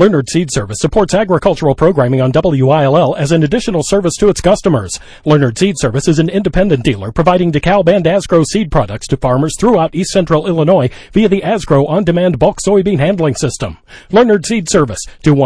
Leonard Seed Service supports agricultural programming on WILL as an additional service to its customers. Leonard Seed Service is an independent dealer providing DeKalb and Asgrow seed products to farmers throughout East Central Illinois via the Asgrow on-demand bulk soybean handling system. Leonard Seed Service,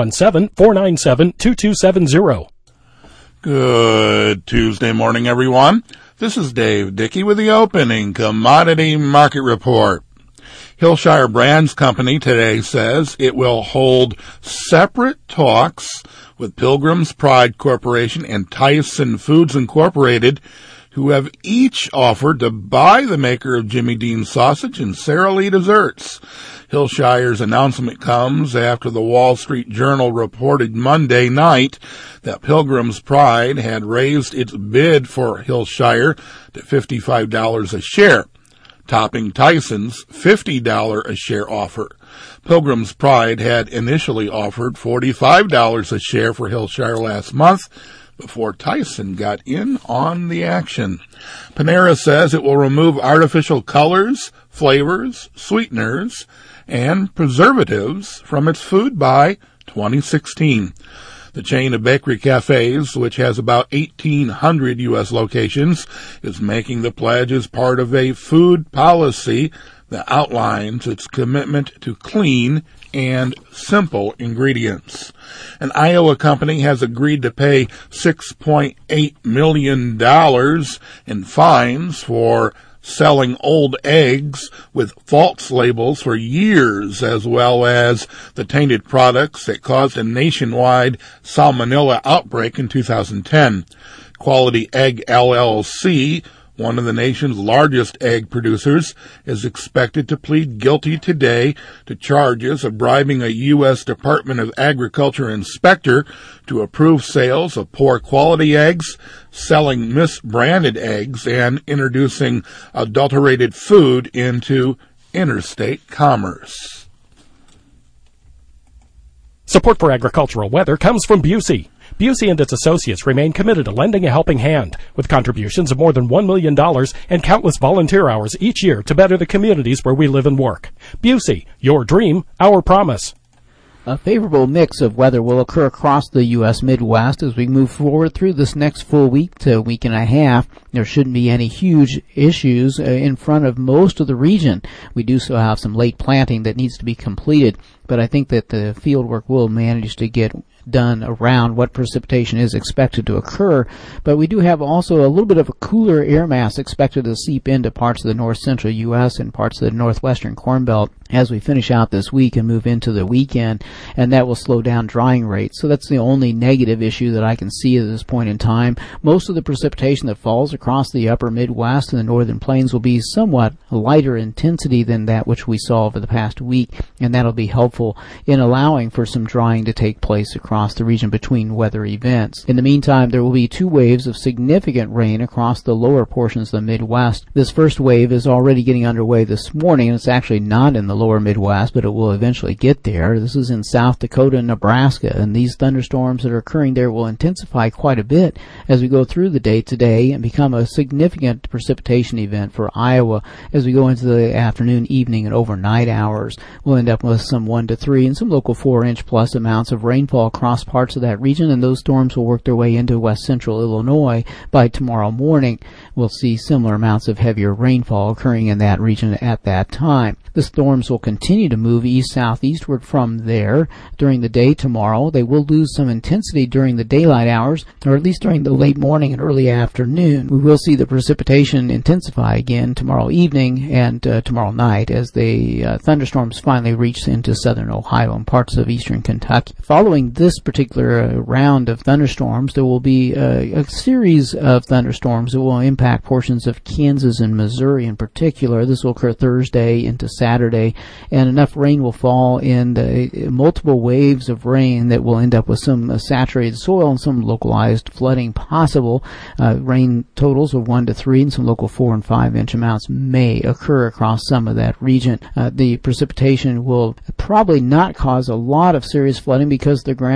217-497-2270. Good Tuesday morning, everyone. This is Dave Dickey with the opening commodity market report. Hillshire Brands Company today says it will hold separate talks with Pilgrim's Pride Corporation and Tyson Foods Incorporated, who have each offered to buy the maker of Jimmy Dean sausage and Sara Lee desserts. Hillshire's announcement comes after the Wall Street Journal reported Monday night that Pilgrim's Pride had raised its bid for Hillshire to $55 a share, topping Tyson's $50 a share offer. Pilgrim's Pride had initially offered $45 a share for Hillshire last month before Tyson got in on the action. Panera says it will remove artificial colors, flavors, sweeteners, and preservatives from its food by 2016. The chain of bakery cafes, which has about 1,800 U.S. locations, is making the pledge as part of a food policy that outlines its commitment to clean and simple ingredients. An Iowa company has agreed to pay $6.8 million in fines for selling old eggs with false labels for years, as well as the tainted products that caused a nationwide salmonella outbreak in 2010. Quality Egg LLC, one of the nation's largest egg producers, is expected to plead guilty today to charges of bribing a U.S. Department of Agriculture inspector to approve sales of poor quality eggs, selling misbranded eggs, and introducing adulterated food into interstate commerce. Support for agricultural weather comes from Busey. Busey and its associates remain committed to lending a helping hand, with contributions of more than $1 million and countless volunteer hours each year to better the communities where we live and work. Busey, your dream, our promise. A favorable mix of weather will occur across the U.S. Midwest as we move forward through this next full week to week and a half. There shouldn't be any huge issues in front of most of the region. We do still have some late planting that needs to be completed, but I think that the field work will manage to get done around what precipitation is expected to occur. But we do have also a little bit of a cooler air mass expected to seep into parts of the north central U.S. and parts of the northwestern Corn Belt as we finish out this week and move into the weekend, and that will slow down drying rates. So that's the only negative issue that I can see at this point in time. Most of the precipitation that falls across the upper Midwest and the northern plains will be somewhat lighter intensity than that which we saw over the past week, and that'll be helpful in allowing for some drying to take place across the region between weather events. In the meantime, there will be 2 waves of significant rain across the lower portions of the Midwest. This first wave is already getting underway this morning, and it's actually not in the lower Midwest, but it will eventually get there. This is in South Dakota and Nebraska, and these thunderstorms that are occurring there will intensify quite a bit as we go through the day today and become a significant precipitation event for Iowa as we go into the afternoon, evening, and overnight hours. We'll end up with some 1 to 3 and some local 4-inch plus amounts of rainfall across parts of that region, and those storms will work their way into west central Illinois by tomorrow morning. We'll see similar amounts of heavier rainfall occurring in that region at that time. The storms will continue to move east-southeastward from there during the day tomorrow. They will lose some intensity during the daylight hours, or at least during the late morning and early afternoon. We will see the precipitation intensify again tomorrow evening and tomorrow night as the thunderstorms finally reach into southern Ohio and parts of eastern Kentucky. Following this particular round of thunderstorms, there will be a series of thunderstorms that will impact portions of Kansas and Missouri in particular. This will occur Thursday into Saturday, and enough rain will fall in the multiple waves of rain that will end up with some saturated soil and some localized flooding possible. Rain totals of 1 to 3 and some local 4 and 5 inch amounts may occur across some of that region. The precipitation will probably not cause a lot of serious flooding because the ground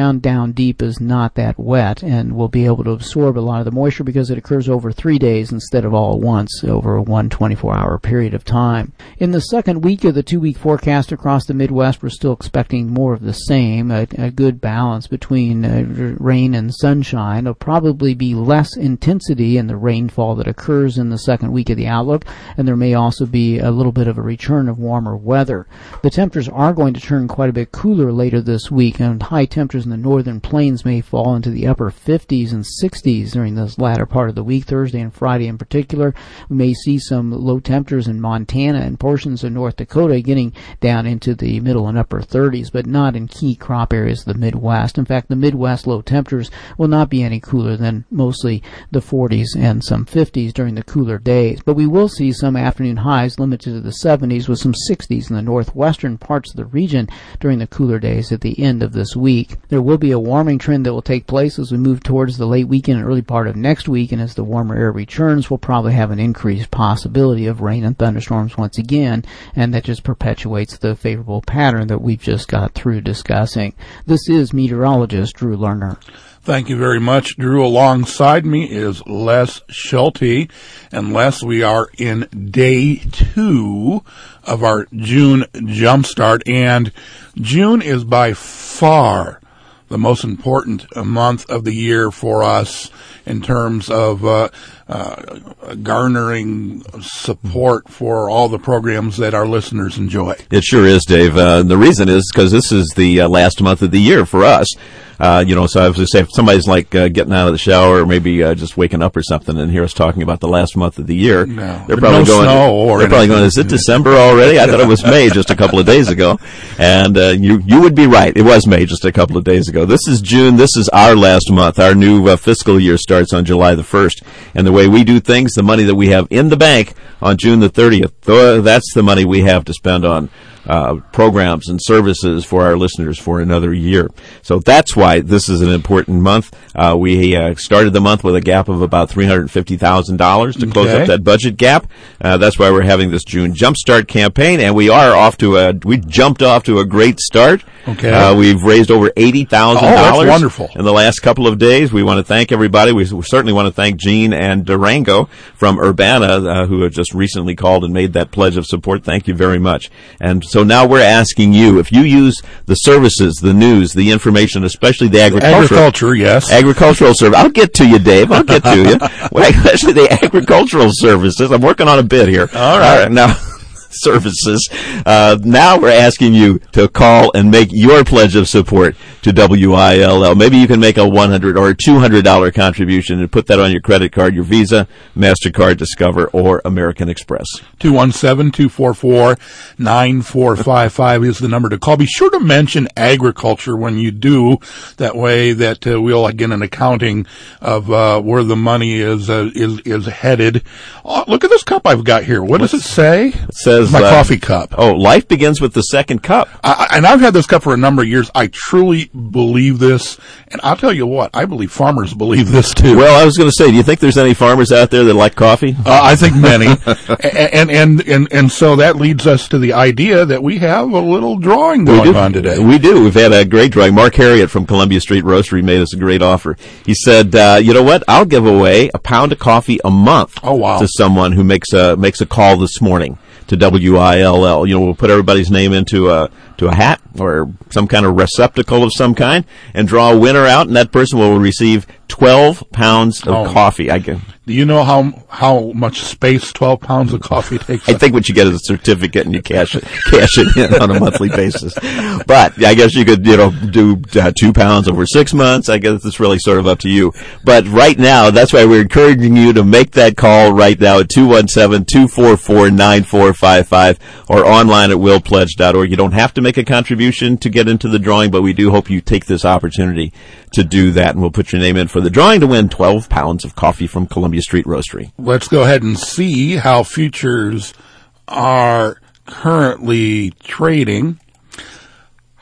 ground down deep is not that wet and will be able to absorb a lot of the moisture because it occurs over 3 days instead of all at once over a 24-hour period of time. In the second week of the 2-week forecast across the Midwest, we're still expecting more of the same, a good balance between rain and sunshine. There'll probably be less intensity in the rainfall that occurs in the second week of the outlook, and there may also be a little bit of a return of warmer weather. The temperatures are going to turn quite a bit cooler later this week, and high temperatures in the northern plains may fall into the upper 50s and 60s during this latter part of the week, Thursday and Friday in particular. We may see some low temperatures in Montana and portions of North Dakota getting down into the middle and upper 30s, but not in key crop areas of the Midwest. In fact, the Midwest low temperatures will not be any cooler than mostly the 40s and some 50s during the cooler days. But we will see some afternoon highs limited to the 70s with some 60s in the northwestern parts of the region during the cooler days at the end of this week. There will be a warming trend that will take place as we move towards the late weekend and early part of next week, and as the warmer air returns, we'll probably have an increased possibility of rain and thunderstorms once again, and that just perpetuates the favorable pattern that we've just got through discussing. This is meteorologist Drew Lerner. Thank you very much, Drew. Alongside me is Les Schulte. And Les, we are in day 2 of our June Jumpstart. And June is by far the most important month of the year for us in terms of garnering support for all the programs that our listeners enjoy. It sure is, Dave. The reason is because this is the last month of the year for us. So I was going to say, if somebody's like getting out of the shower or maybe just waking up or something and hear us talking about the last month of the year, they're probably going, is it December already? I thought it was May just a couple of days ago. And you would be right. It was May just a couple of days ago. This is June. This is our last month. Our new fiscal year starts on July the 1st. And the way we do things, the money that we have in the bank on June the 30th, that's the money we have to spend on programs and services for our listeners for another year. So that's why this is an important month. We started the month with a gap of about $350,000 to close up that budget gap. That's why we're having this June Jumpstart campaign, and we jumped off to a great start. Okay. We've raised over $80,000 that's wonderful. in the last couple of days. We want to thank everybody. We certainly want to thank Gene and Durango from Urbana, who have just recently called and made that pledge of support. Thank you very much. And so now we're asking you, if you use the services, the news, the information, especially the agricultural service. I'll get to you, Dave. I'll get to you. Well, especially the agricultural services. I'm working on a bit here. All right. Now, services. Now we're asking you to call and make your pledge of support to WILL. Maybe you can make a $100 or a $200 contribution and put that on your credit card, your Visa, MasterCard, Discover, or American Express. 217-244-9455 is the number to call. Be sure to mention agriculture when you do. That way that we'll get an accounting of where the money is headed. Oh, look at this cup I've got here. What does it say? It says my coffee cup. Oh, life begins with the second cup. And I've had this cup for a number of years. I truly believe this, and I'll tell you what, I believe farmers believe this too. Well, I was going to say, do you think there's any farmers out there that like coffee? I think many, and so that leads us to the idea that we have a little drawing going on today. We do. We've had a great drawing. Mark Harriott from Columbia Street Roastery made us a great offer. He said, you know what? I'll give away a pound of coffee a month to someone who makes a call this morning to WILL. We'll put everybody's name into a hat or some kind of receptacle of some kind and draw a winner out, and that person will receive 12 pounds of coffee. Do you know how much space 12 pounds of coffee takes? I think what you get is a certificate and you cash it in on a monthly basis. But I guess you could, do 2 pounds over 6 months. I guess it's really sort of up to you. But right now, that's why we're encouraging you to make that call right now at 217-244-9455 or online at willpledge.org. You don't have to make a contribution to get into the drawing, but we do hope you take this opportunity to do that, and we'll put your name in for the drawing to win 12 pounds of coffee from Columbia Street Roastery. Let's go ahead and see how futures are currently trading.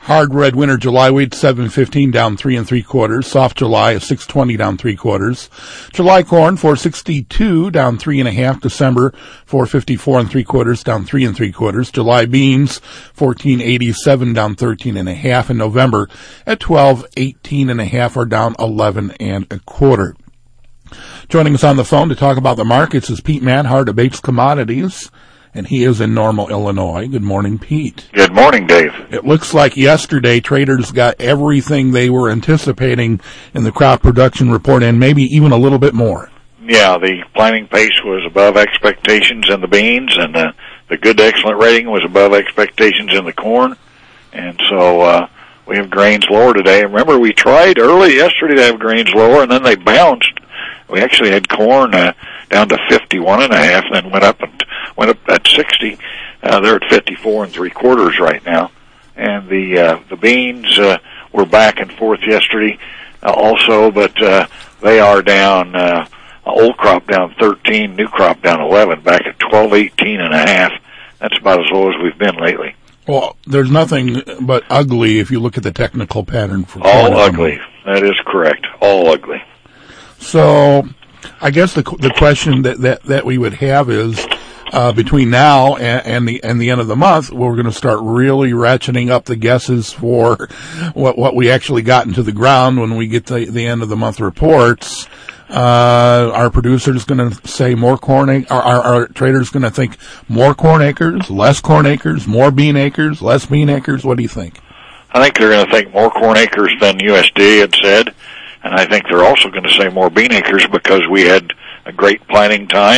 Hard red winter July wheat 7.15 down 3 3/4. Soft July is 6.20 down 3/4. July corn 4.62 down 3 1/2. December 4.54 3/4 down 3 3/4. July beans 14.87 down 13 1/2. And November at 12.18 1/2 are down 11 1/4. Joining us on the phone to talk about the markets is Pete Manhart of Bates Commodities, and he is in Normal, Illinois. Good morning, Pete. Good morning, Dave. It looks like yesterday traders got everything they were anticipating in the crop production report and maybe even a little bit more. Yeah, the planting pace was above expectations in the beans, and the good to excellent rating was above expectations in the corn. And so we have grains lower today. Remember, we tried early yesterday to have grains lower, and then they bounced. We actually had corn down to 51 1/2, and then went up at 60. They're at 54 3/4 right now. And the beans were back and forth yesterday also, but they are down. Old crop down 13, new crop down 11, back at 12.18 1/2. That's about as low as we've been lately. Well, there's nothing but ugly if you look at the technical pattern for corn. All ugly. That is correct. All ugly. So, I guess the question that we would have is, between now and the end of the month, we're going to start really ratcheting up the guesses for what we actually got into the ground when we get to the end of the month reports. Our producers going to say more corn, our traders going to think more corn acres, less corn acres, more bean acres, less bean acres. What do you think? I think they're going to think more corn acres than USDA had said. And I think they're also going to say more bean acres because we had a great planting time.